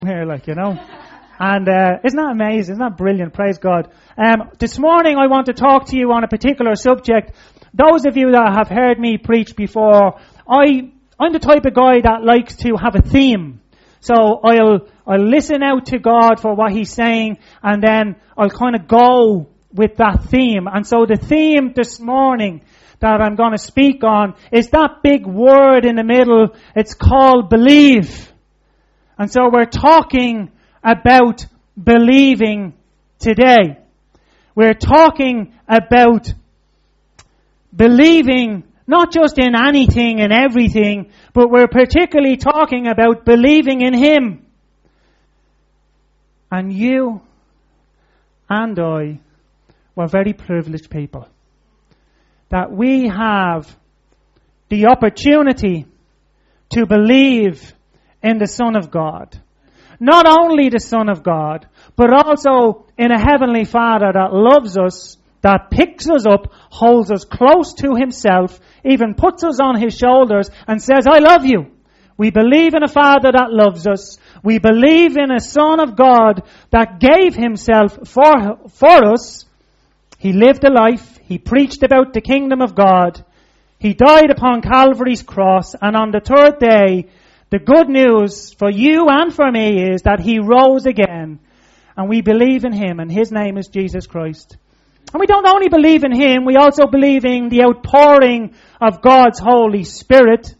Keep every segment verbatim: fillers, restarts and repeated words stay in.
here, like, you know. And uh, isn't that amazing? Isn't that brilliant? Praise God. Um, this morning I want to talk to you on a particular subject. Those of you that have heard me preach before, I, I'm the type of guy that likes to have a theme. So I'll, I'll listen out to God for what He's saying, and then I'll kind of go with that theme. And so the theme this morning that I'm going to speak on is that big word in the middle. It's called believe. And so we're talking about believing today. We're talking about believing not just in anything and everything, but we're particularly talking about believing in Him. And you and I were very privileged people. That we have the opportunity to believe in the Son of God. Not only the Son of God, but also in a Heavenly Father that loves us, that picks us up, holds us close to Himself, even puts us on His shoulders and says, I love you. We believe in a Father that loves us. We believe in a Son of God that gave Himself for, for us. He lived a life. He preached about the kingdom of God. He died upon Calvary's cross, and on the third day, the good news for you and for me is that He rose again, and we believe in Him, and His name is Jesus Christ. And we don't only believe in Him, we also believe in the outpouring of God's Holy Spirit,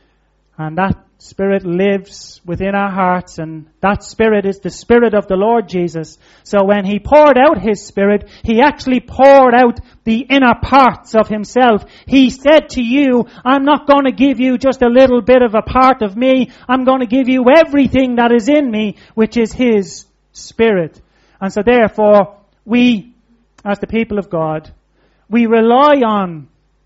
and that Spirit lives within our hearts, and that Spirit is the Spirit of the Lord Jesus. So when He poured out His Spirit, He actually poured out the inner parts of Himself. He said to you, I'm not going to give you just a little bit of a part of me. I'm going to give you everything that is in me, which is His Spirit. And so therefore, we, as the people of God, we rely on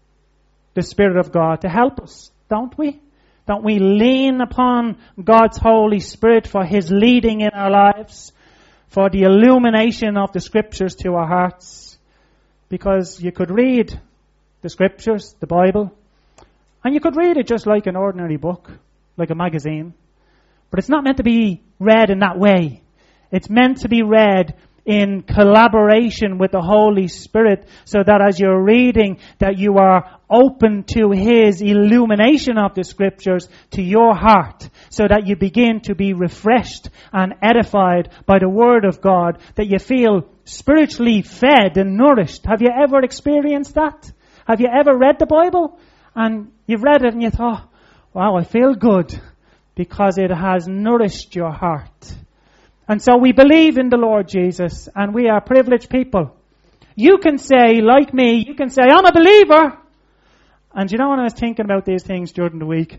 the Spirit of God to help us, don't we? Don't we lean upon God's Holy Spirit for His leading in our lives, for the illumination of the Scriptures to our hearts? Because you could read the Scriptures, the Bible, and you could read it just like an ordinary book, like a magazine. But it's not meant to be read in that way. It's meant to be read in collaboration with the Holy Spirit, so that as you're reading, that you are open to His illumination of the Scriptures to your heart, so that you begin to be refreshed and edified by the Word of God, that you feel spiritually fed and nourished. Have you ever experienced that? Have you ever read the Bible and you've read it and you thought, wow, I feel good, because it has nourished your heart. And so we believe in the Lord Jesus, and we are privileged people. You can say, like me, you can say, I'm a believer. And you know, when I was thinking about these things during the week,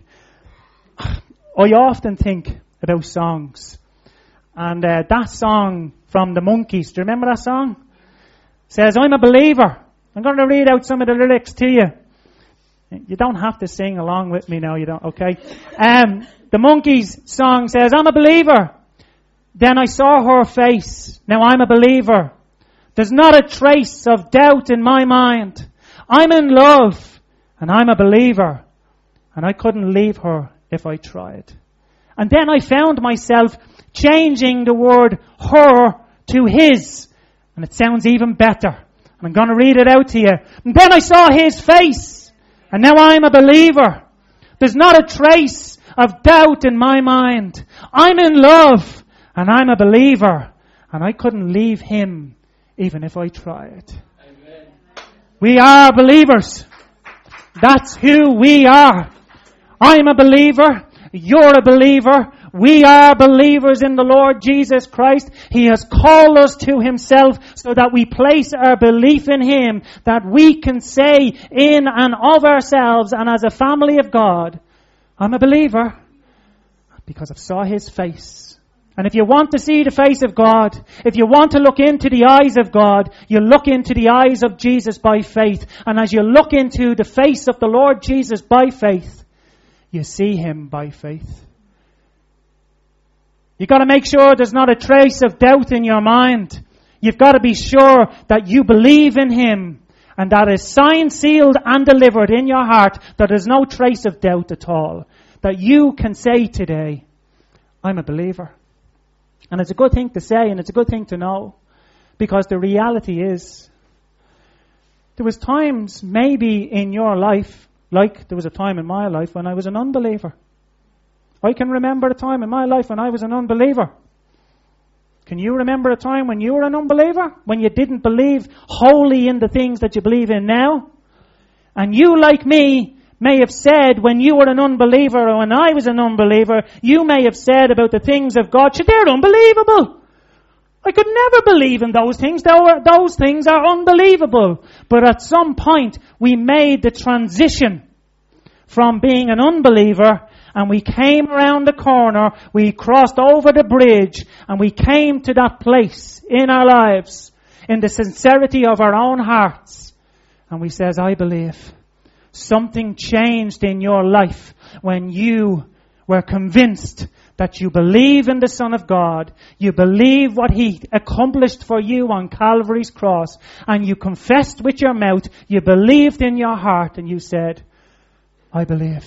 I often think about songs. And uh, that song from the Monkees, do you remember that song? It says, I'm a believer. I'm going to read out some of the lyrics to you. You don't have to sing along with me now, you don't, okay? Um, the Monkees song says, I'm a believer. Then I saw her face. Now I'm a believer. There's not a trace of doubt in my mind. I'm in love, and I'm a believer. And I couldn't leave her if I tried. And then I found myself changing the word her to his. And it sounds even better. And I'm going to read it out to you. And then I saw his face. And now I'm a believer. There's not a trace of doubt in my mind. I'm in love. And I'm a believer, and I couldn't leave him even if I tried. Amen. We are believers. That's who we are. I'm a believer. You're a believer. We are believers in the Lord Jesus Christ. He has called us to Himself so that we place our belief in Him, that we can say in and of ourselves and as a family of God, I'm a believer because I saw His face. And if you want to see the face of God, if you want to look into the eyes of God, you look into the eyes of Jesus by faith. And as you look into the face of the Lord Jesus by faith, you see Him by faith. You've got to make sure there's not a trace of doubt in your mind. You've got to be sure that you believe in Him, and that is signed, sealed and delivered in your heart, that there's no trace of doubt at all. That you can say today, I'm a believer. And it's a good thing to say, and it's a good thing to know, because the reality is, there was times maybe in your life, like there was a time in my life when I was an unbeliever. I can remember a time in my life when I was an unbeliever. Can you remember a time when you were an unbeliever? When you didn't believe wholly in the things that you believe in now? And you, like me, may have said when you were an unbeliever or when I was an unbeliever, you may have said about the things of God, they're unbelievable. I could never believe in those things. Those things are unbelievable. But at some point, we made the transition from being an unbeliever, and we came around the corner, we crossed over the bridge, and we came to that place in our lives, in the sincerity of our own hearts. And we says, I believe. Something changed in your life when you were convinced that you believe in the Son of God, you believe what He accomplished for you on Calvary's cross, and you confessed with your mouth, you believed in your heart, and you said, I believe.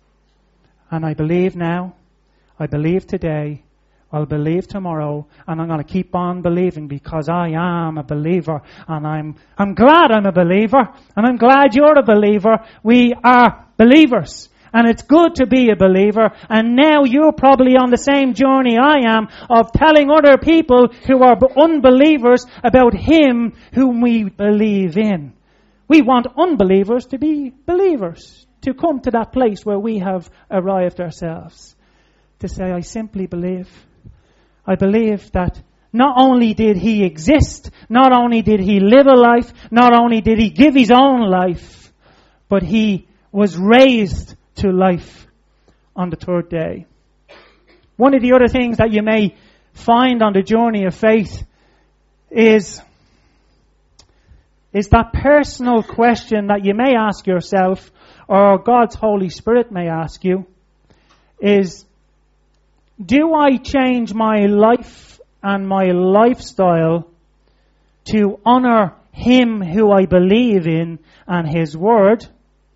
And I believe now, I believe today, I'll believe tomorrow, and I'm going to keep on believing because I am a believer, and I'm I'm glad I'm a believer, and I'm glad you're a believer. We are believers. And it's good to be a believer. And now you're probably on the same journey I am of telling other people who are unbelievers about Him whom we believe in. We want unbelievers to be believers, to come to that place where we have arrived ourselves. To say, I simply believe. I believe that not only did He exist, not only did He live a life, not only did He give His own life, but He was raised to life on the third day. One of the other things that you may find on the journey of faith is, is that personal question that you may ask yourself, or God's Holy Spirit may ask you, is, do I change my life and my lifestyle to honor Him who I believe in and His Word?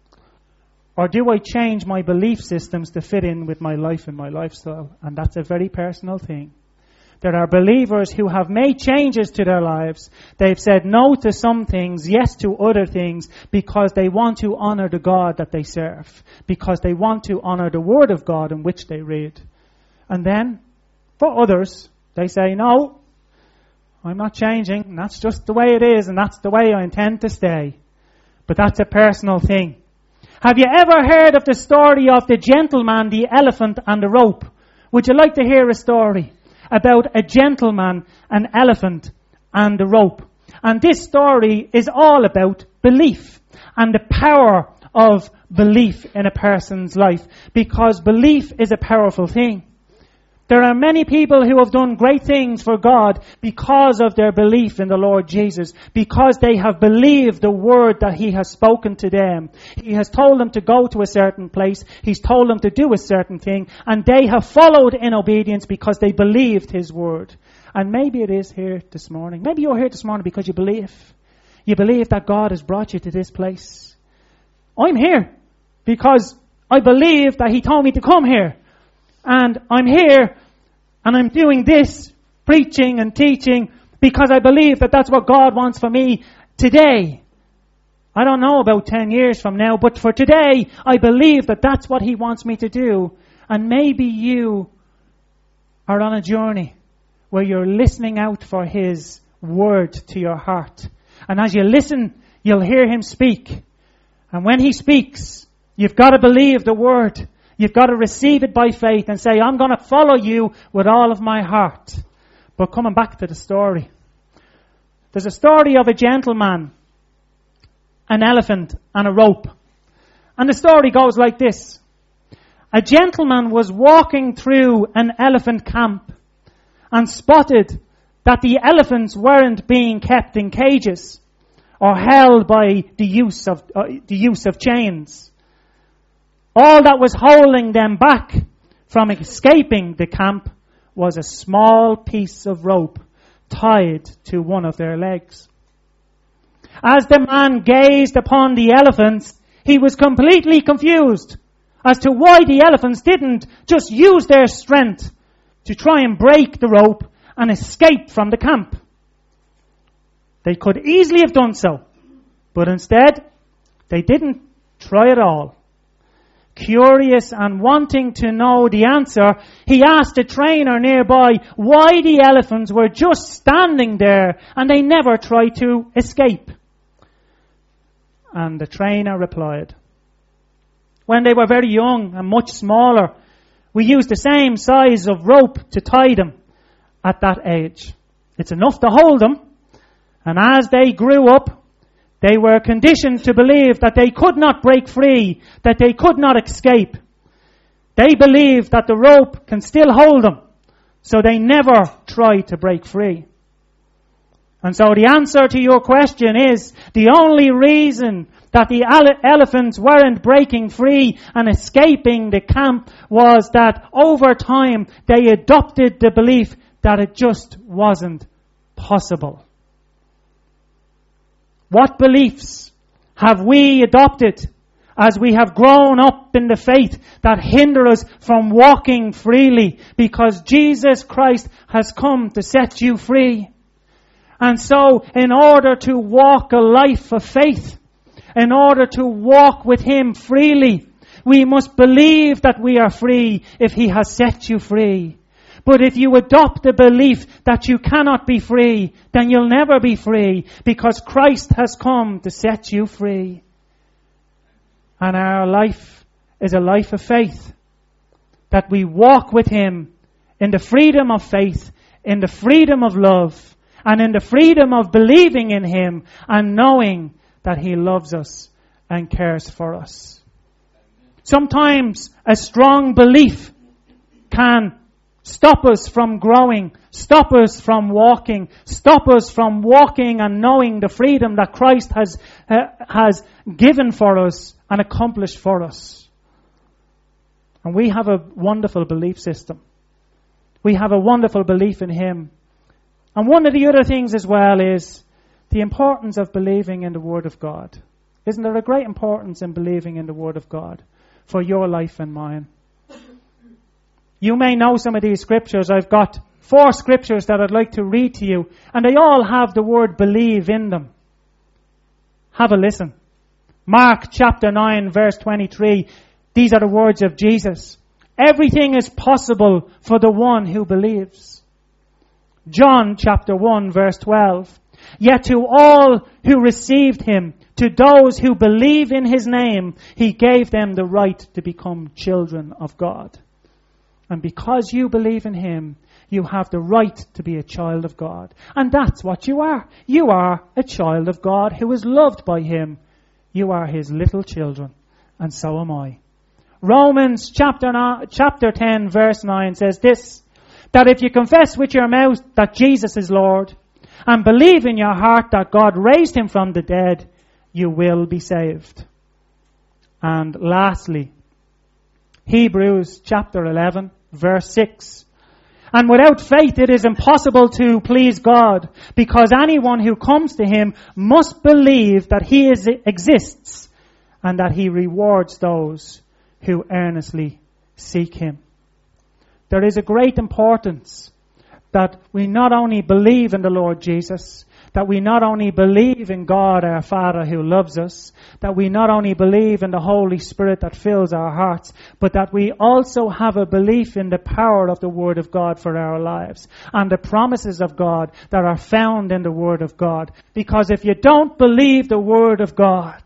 Or do I change my belief systems to fit in with my life and my lifestyle? And that's a very personal thing. There are believers who have made changes to their lives. They've said no to some things, yes to other things, because they want to honor the God that they serve. Because they want to honor the Word of God in which they read. And then, for others, they say, no, I'm not changing. And that's just the way it is, and that's the way I intend to stay. But that's a personal thing. Have you ever heard of the story of the gentleman, the elephant, and the rope? Would you like to hear a story about a gentleman, an elephant, and the rope? And this story is all about belief and the power of belief in a person's life, because belief is a powerful thing. There are many people who have done great things for God because of their belief in the Lord Jesus, because they have believed the word that He has spoken to them. He has told them to go to a certain place. He's told them to do a certain thing, and they have followed in obedience because they believed His word. And maybe it is here this morning. Maybe you're here this morning because you believe. You believe that God has brought you to this place. I'm here because I believe that He told me to come here. And I'm here, and I'm doing this, preaching and teaching, because I believe that that's what God wants for me today. I don't know about ten years from now, but for today, I believe that that's what He wants me to do. And maybe you are on a journey where you're listening out for His word to your heart. And as you listen, you'll hear Him speak. And when He speaks, you've got to believe the word. You've got to receive it by faith and say, I'm going to follow you with all of my heart. But coming back to the story. There's a story of a gentleman, an elephant, and a rope. And the story goes like this. A gentleman was walking through an elephant camp and spotted that the elephants weren't being kept in cages or held by the use of, uh, the use of chains. All that was holding them back from escaping the camp was a small piece of rope tied to one of their legs. As the man gazed upon the elephants, he was completely confused as to why the elephants didn't just use their strength to try and break the rope and escape from the camp. They could easily have done so, but instead, they didn't try at all. Curious and wanting to know the answer, he asked a trainer nearby why the elephants were just standing there and they never tried to escape. And the trainer replied, when they were very young and much smaller, we used the same size of rope to tie them at that age. It's enough to hold them. And as they grew up, they were conditioned to believe that they could not break free, that they could not escape. They believed that the rope can still hold them, so they never tried to break free. And so the answer to your question is, the only reason that the ele- elephants weren't breaking free and escaping the camp was that over time they adopted the belief that it just wasn't possible. What beliefs have we adopted as we have grown up in the faith that hinder us from walking freely? Because Jesus Christ has come to set you free. And so, in order to walk a life of faith, in order to walk with Him freely, we must believe that we are free if He has set you free. But if you adopt the belief that you cannot be free, then you'll never be free, because Christ has come to set you free. And our life is a life of faith, that we walk with Him in the freedom of faith, in the freedom of love, and in the freedom of believing in Him and knowing that He loves us and cares for us. Sometimes a strong belief can stop us from growing, stop us from walking, stop us from walking and knowing the freedom that Christ has uh, has given for us and accomplished for us. And we have a wonderful belief system. We have a wonderful belief in Him. And one of the other things as well is the importance of believing in the Word of God. Isn't there a great importance in believing in the Word of God for your life and mine? You may know some of these scriptures. I've got four scriptures that I'd like to read to you, and they all have the word believe in them. Have a listen. Mark chapter nine verse twenty-three. These are the words of Jesus. Everything is possible for the one who believes. John chapter one verse twelve. Yet to all who received Him, to those who believe in His name, He gave them the right to become children of God. And because you believe in Him, you have the right to be a child of God. And that's what you are. You are a child of God who is loved by Him. You are His little children. And so am I. Romans chapter nine, chapter ten verse nine says this, that if you confess with your mouth that Jesus is Lord and believe in your heart that God raised Him from the dead, you will be saved. And lastly, Hebrews chapter eleven verse six. And without faith it is impossible to please God, because anyone who comes to Him must believe that He is, exists and that He rewards those who earnestly seek Him. There is a great importance that we not only believe in the Lord Jesus, that we not only believe in God our Father who loves us, that we not only believe in the Holy Spirit that fills our hearts, but that we also have a belief in the power of the Word of God for our lives and the promises of God that are found in the Word of God. Because if you don't believe the Word of God,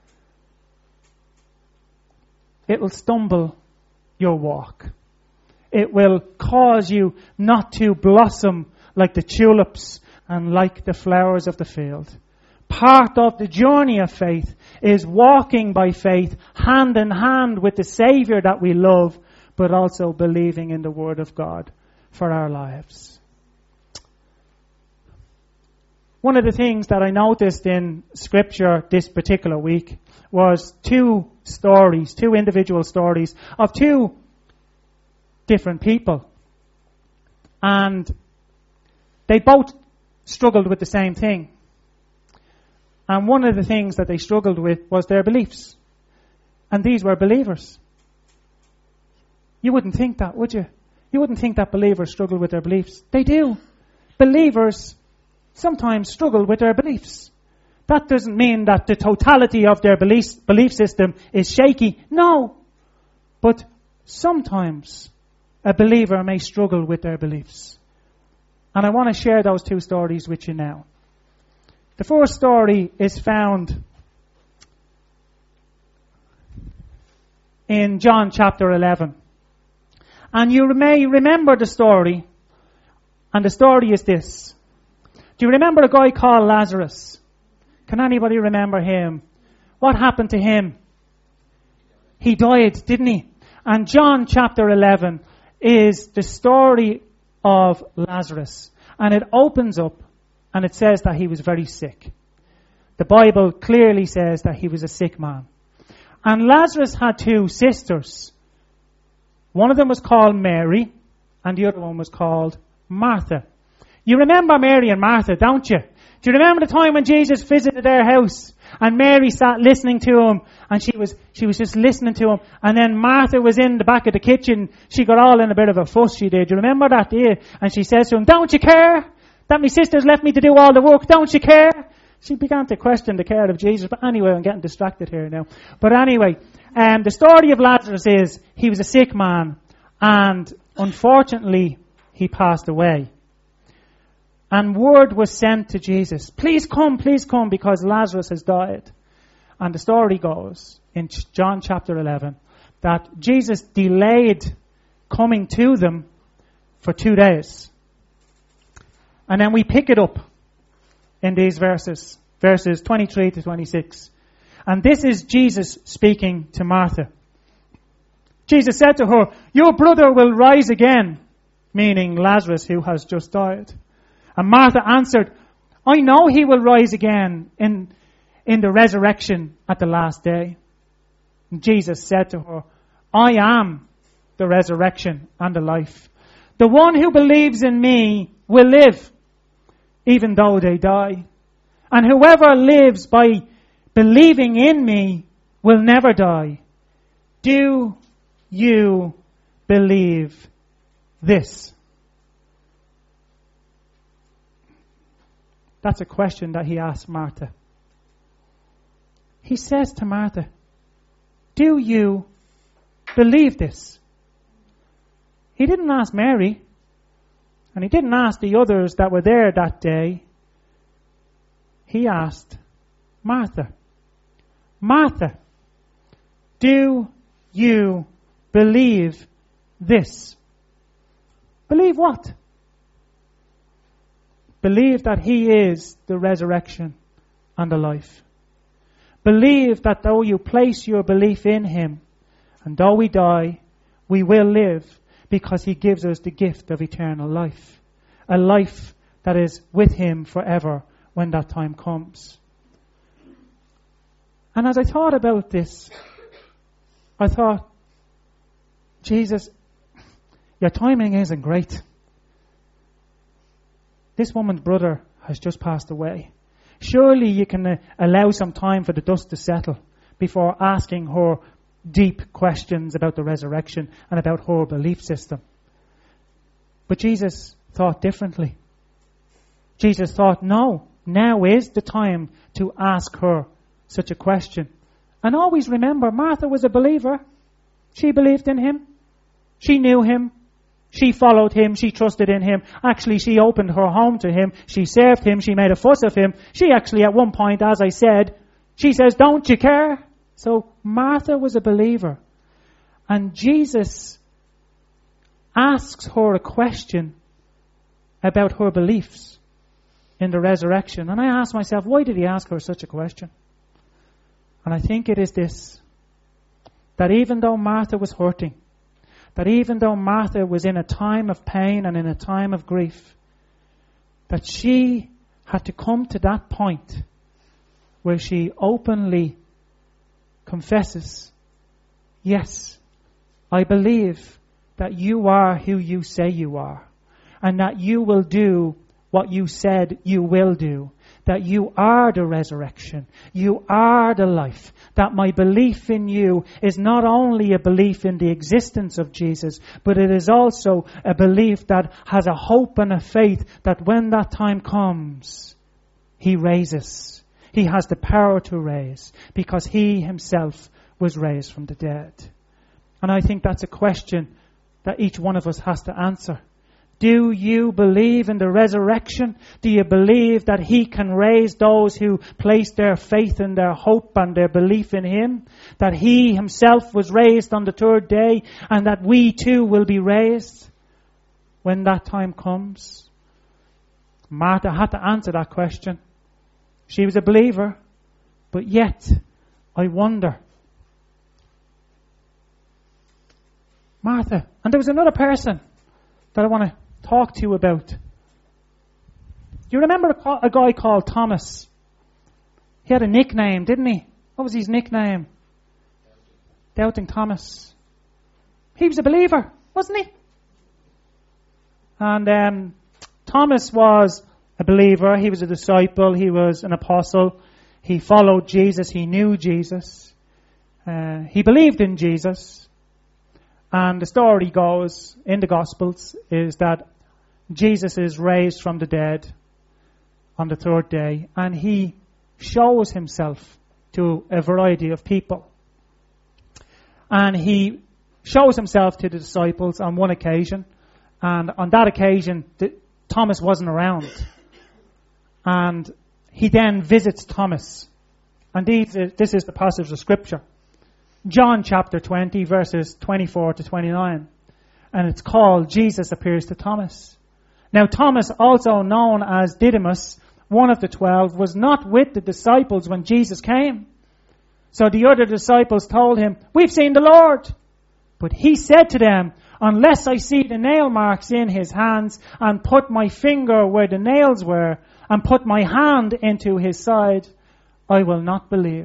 it will stumble your walk. It will cause you not to blossom like the tulips and like the flowers of the field. Part of the journey of faith is walking by faith, hand in hand with the Savior that we love, but also believing in the Word of God for our lives. One of the things that I noticed in Scripture this particular week was two stories, two individual stories of two different people. And they both struggled with the same thing. And one of the things that they struggled with was their beliefs. And these were believers. You wouldn't think that, would you? You wouldn't think that believers struggle with their beliefs. They do. Believers sometimes struggle with their beliefs. That doesn't mean that the totality of their belief, belief system is shaky. No. But sometimes a believer may struggle with their beliefs. And I want to share those two stories with you now. The first story is found in John chapter eleven. And you may remember the story. And the story is this. Do you remember a guy called Lazarus? Can anybody remember him? What happened to him? He died, didn't he? And John chapter eleven is the story of Lazarus. And it opens up and it says that he was very sick. The Bible clearly says that he was a sick man. And Lazarus had two sisters. One of them was called Mary and the other one was called Martha. You remember Mary and Martha, don't you? Do you remember the time when Jesus visited their house and Mary sat listening to him and she was she was just listening to him, and then Martha was in the back of the kitchen. She got all in a bit of a fuss, she did. Do you remember that, do you? And she says to him, "Don't you care that my sisters left me to do all the work? Don't you care?" She began to question the care of Jesus. But anyway, I'm getting distracted here now. But anyway, um, the story of Lazarus is he was a sick man and unfortunately he passed away. And word was sent to Jesus, "Please come, please come, because Lazarus has died." And the story goes in John chapter eleven that Jesus delayed coming to them for two days. And then we pick it up in these verses, verses twenty-three to twenty-six. And this is Jesus speaking to Martha. Jesus said to her, "Your brother will rise again," meaning Lazarus who has just died. And Martha answered, "I know he will rise again in, in the resurrection at the last day." And Jesus said to her, "I am the resurrection and the life. The one who believes in me will live, even though they die. And whoever lives by believing in me will never die. Do you believe this?" That's a question that he asked Martha. He says to Martha, "Do you believe this?" He didn't ask Mary, and he didn't ask the others that were there that day. He asked Martha, "Martha, do you believe this?" Believe what? Believe that he is the resurrection and the life. Believe that though you place your belief in him, and though we die, we will live, because he gives us the gift of eternal life. A life that is with him forever when that time comes. And as I thought about this, I thought, Jesus, your timing isn't great. This woman's brother has just passed away. Surely you can uh, allow some time for the dust to settle before asking her deep questions about the resurrection and about her belief system. But Jesus thought differently. Jesus thought, no, now is the time to ask her such a question. And always remember, Martha was a believer. She believed in him. She knew him. She followed him. She trusted in him. Actually, she opened her home to him. She served him. She made a fuss of him. She actually, at one point, as I said, she says, "Don't you care?" So Martha was a believer. And Jesus asks her a question about her beliefs in the resurrection. And I asked myself, why did he ask her such a question? And I think it is this, that even though Martha was hurting, that even though Martha was in a time of pain and in a time of grief, that she had to come to that point where she openly confesses, "Yes, I believe that you are who you say you are, and that you will do what you said you will do. That you are the resurrection. You are the life. That my belief in you is not only a belief in the existence of Jesus, but it is also a belief that has a hope and a faith that when that time comes, He raises. He has the power to raise because He Himself was raised from the dead. And I think that's a question that each one of us has to answer. Do you believe in the resurrection? Do you believe that He can raise those who place their faith and their hope and their belief in Him? That He Himself was raised on the third day and that we too will be raised when that time comes? Martha had to answer that question. She was a believer, but yet I wonder. Martha, and there was another person that I want to talk to you about. Do you remember a, a guy called Thomas? He had a nickname, didn't he? What was his nickname? Doubting Thomas. He was a believer, wasn't he? And um, Thomas was a believer. He was a disciple. He was an apostle. He followed Jesus. He knew Jesus. Uh, he believed in Jesus. And the story goes in the Gospels is that Jesus is raised from the dead on the third day, and He shows Himself to a variety of people. And He shows Himself to the disciples on one occasion, and on that occasion, the, Thomas wasn't around. And He then visits Thomas. And these, this is the passage of Scripture. John chapter twenty, verses twenty-four to twenty-nine. And it's called Jesus Appears to Thomas. Now Thomas, also known as Didymus, one of the twelve, was not with the disciples when Jesus came. So the other disciples told Him, "We've seen the Lord." But He said to them, "Unless I see the nail marks in His hands, and put my finger where the nails were, and put my hand into His side, I will not believe."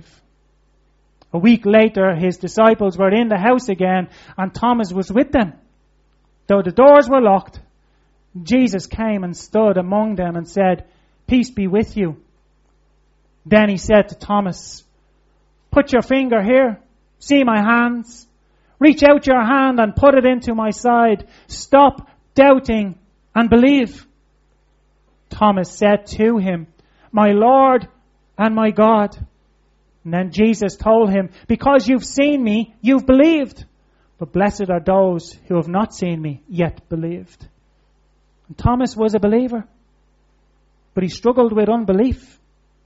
A week later, His disciples were in the house again, and Thomas was with them. Though the doors were locked, Jesus came and stood among them and said, "Peace be with you." Then He said to Thomas, "Put your finger here. See my hands. Reach out your hand and put it into my side. Stop doubting and believe." Thomas said to Him, "My Lord and my God." And then Jesus told him, "Because you've seen me, you've believed. But blessed are those who have not seen me, yet believed." And Thomas was a believer, but he struggled with unbelief.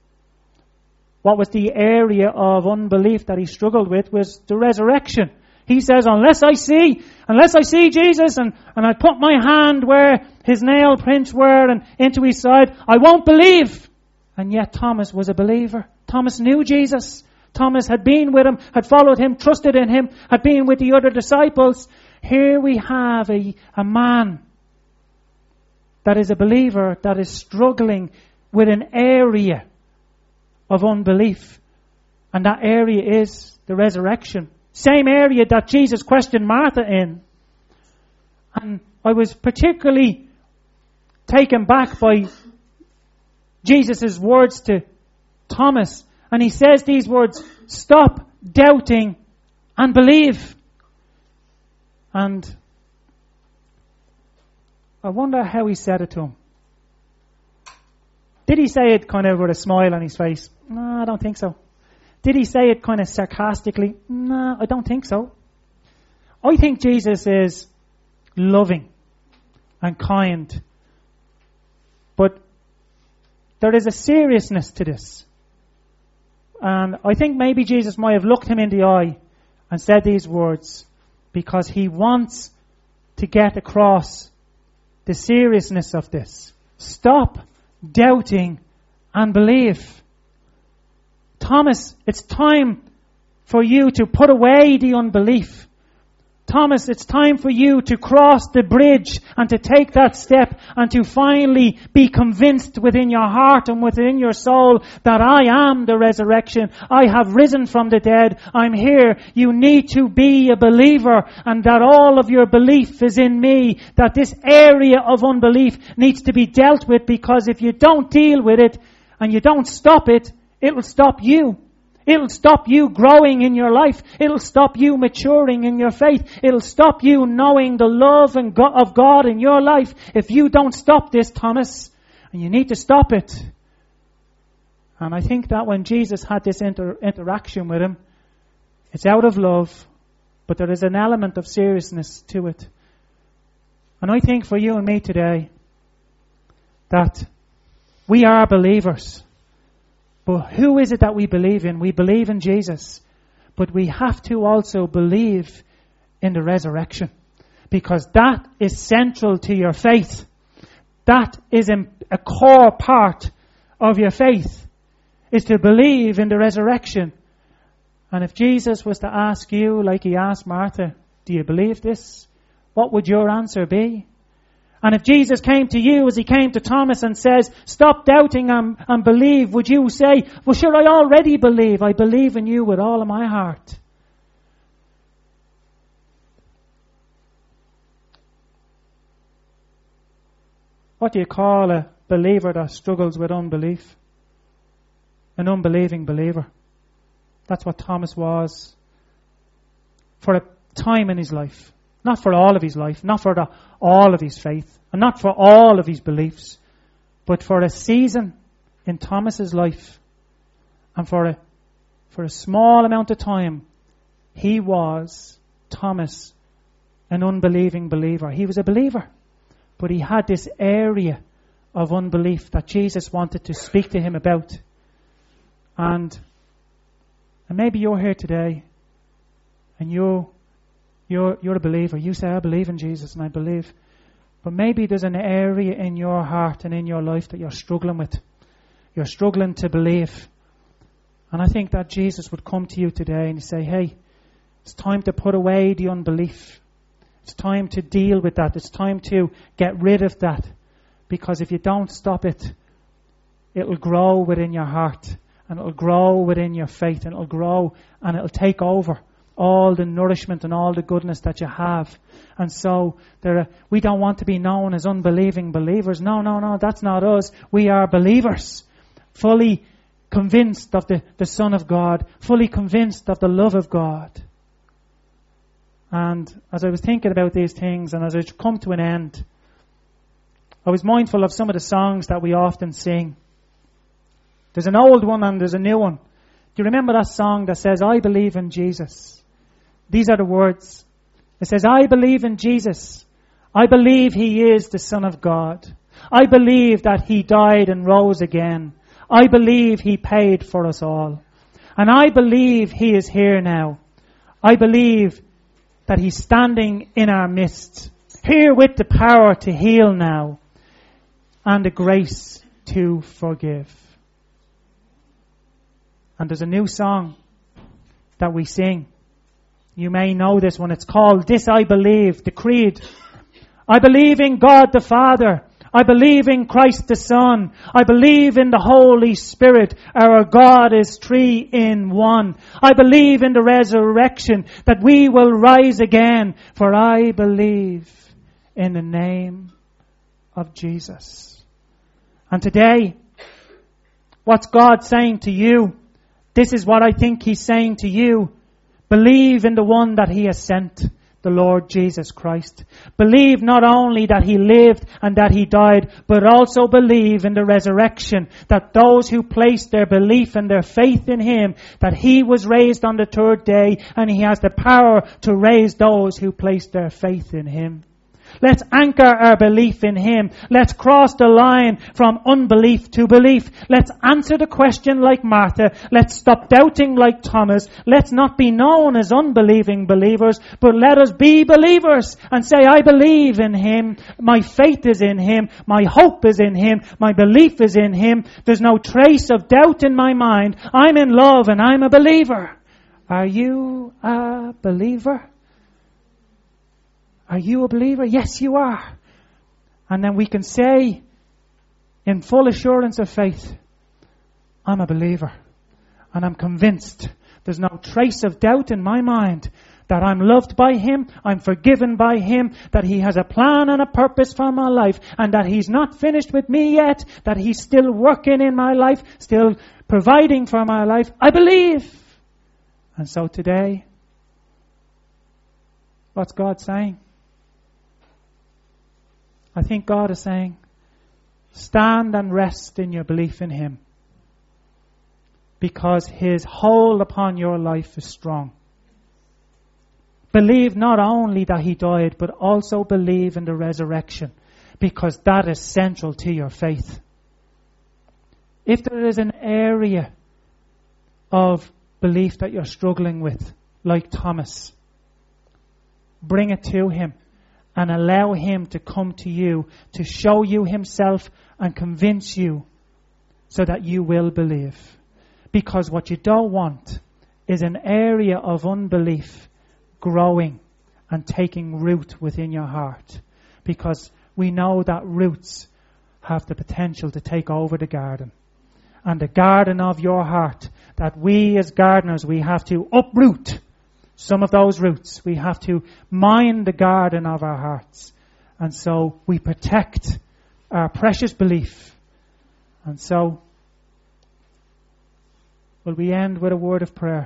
What was the area of unbelief that he struggled with was the resurrection. He says, unless I see, unless I see Jesus and, and I put my hand where His nail prints were and into His side, I won't believe. And yet Thomas was a believer. Thomas knew Jesus. Thomas had been with Him, had followed Him, trusted in Him, had been with the other disciples. Here we have a, a man that is a believer that is struggling with an area of unbelief. And that area is the resurrection. Same area that Jesus questioned Martha in. And I was particularly taken back by Jesus' words to Thomas. And He says these words, "Stop doubting and believe." And I wonder how He said it to him. Did He say it kind of with a smile on His face? No, I don't think so. Did He say it kind of sarcastically? No, I don't think so. I think Jesus is loving and kind. But there is a seriousness to this. And I think maybe Jesus might have looked him in the eye and said these words because He wants to get across the seriousness of this. Stop doubting and believe. Thomas, it's time for you to put away the unbelief. Thomas, it's time for you to cross the bridge and to take that step and to finally be convinced within your heart and within your soul that I am the resurrection. I have risen from the dead. I'm here. You need to be a believer, and that all of your belief is in me, that this area of unbelief needs to be dealt with, because if you don't deal with it and you don't stop it, it'll stop you. It'll stop you growing in your life. It'll stop you maturing in your faith. It'll stop you knowing the love and go- of God in your life if you don't stop this, Thomas. And you need to stop it. And I think that when Jesus had this inter- interaction with him, it's out of love, but there is an element of seriousness to it. And I think for you and me today, that we are believers. But who is it that we believe in? We believe in Jesus. But we have to also believe in the resurrection. Because that is central to your faith. That is a core part of your faith. Is to believe in the resurrection. And if Jesus was to ask you, like he asked Martha, do you believe this? What would your answer be? And if Jesus came to you as he came to Thomas and says, stop doubting and, and believe, would you say, well, sure, I already believe. I believe in you with all of my heart. What do you call a believer that struggles with unbelief? An unbelieving believer. That's what Thomas was for a time in his life. Not for all of his life, not for the, all of his faith, and not for all of his beliefs, but for a season in Thomas's life, and for a, for a small amount of time, he was, Thomas, an unbelieving believer. He was a believer, but he had this area of unbelief that Jesus wanted to speak to him about. And, and maybe you're here today, and you You're, you're a believer. You say, I believe in Jesus and I believe. But maybe there's an area in your heart and in your life that you're struggling with. You're struggling to believe. And I think that Jesus would come to you today and say, hey, it's time to put away the unbelief. It's time to deal with that. It's time to get rid of that. Because if you don't stop it, it'll grow within your heart. And it'll grow within your faith. And it'll grow and it'll take over all the nourishment and all the goodness that you have. And so there are, we don't want to be known as unbelieving believers. No, no, no, that's not us. We are believers, fully convinced of the, the Son of God, fully convinced of the love of God. And as I was thinking about these things and as I come to an end, I was mindful of some of the songs that we often sing. There's an old one and there's a new one. Do you remember that song that says, I believe in Jesus? These are the words. It says, I believe in Jesus. I believe he is the Son of God. I believe that he died and rose again. I believe he paid for us all. And I believe he is here now. I believe that he's standing in our midst, here with the power to heal now and the grace to forgive. And there's a new song that we sing. You may know this one. It's called This I Believe, the Creed. I believe in God the Father. I believe in Christ the Son. I believe in the Holy Spirit. Our God is three in one. I believe in the resurrection, that we will rise again. For I believe in the name of Jesus. And today, what's God saying to you? This is what I think he's saying to you. Believe in the one that he has sent, the Lord Jesus Christ. Believe not only that he lived and that he died, but also believe in the resurrection, that those who place their belief and their faith in him, that he was raised on the third day and he has the power to raise those who place their faith in him. Let's anchor our belief in him. Let's cross the line from unbelief to belief. Let's answer the question like Martha. Let's stop doubting like Thomas. Let's not be known as unbelieving believers, but let us be believers and say, I believe in him. My faith is in him. My hope is in him. My belief is in him. There's no trace of doubt in my mind. I'm in love and I'm a believer. Are you a believer? Are you a believer? Yes, you are. And then we can say in full assurance of faith, I'm a believer. And I'm convinced, there's no trace of doubt in my mind, that I'm loved by Him, I'm forgiven by Him, that He has a plan and a purpose for my life, and that He's not finished with me yet, that He's still working in my life, still providing for my life. I believe. And so today, what's God saying? I think God is saying, stand and rest in your belief in Him, because His hold upon your life is strong. Believe not only that He died, but also believe in the resurrection, because that is central to your faith. If there is an area of belief that you're struggling with, like Thomas, bring it to Him and allow Him to come to you, to show you Himself and convince you so that you will believe. Because what you don't want is an area of unbelief growing and taking root within your heart. Because we know that roots have the potential to take over the garden. And the garden of your heart, that we as gardeners, we have to uproot some of those roots. We have to mine the garden of our hearts. And so we protect our precious belief. And so, will we end with a word of prayer?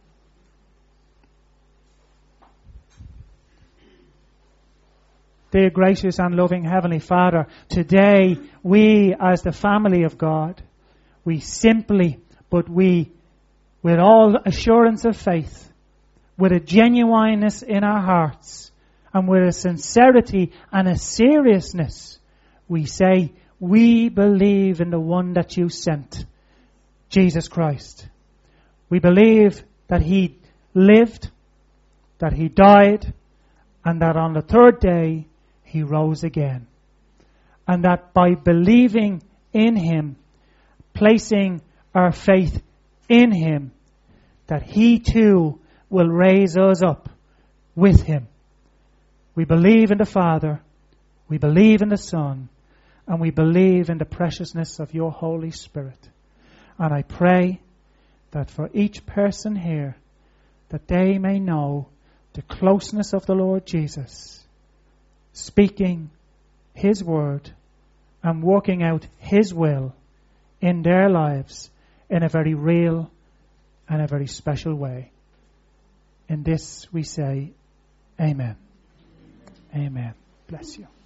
Dear gracious and loving Heavenly Father, today we as the family of God, we simply, but we, with all assurance of faith, with a genuineness in our hearts, and with a sincerity and a seriousness, we say, we believe in the one that you sent, Jesus Christ. We believe that He lived, that He died, and that on the third day He rose again. And that by believing in Him, placing our faith in Him, that He too will raise us up with Him. We believe in the Father, we believe in the Son, and we believe in the preciousness of your Holy Spirit. And I pray that for each person here, that they may know the closeness of the Lord Jesus, speaking His word and working out His will in their lives in a very real and a very special way. In this we say, Amen. Amen. Bless you.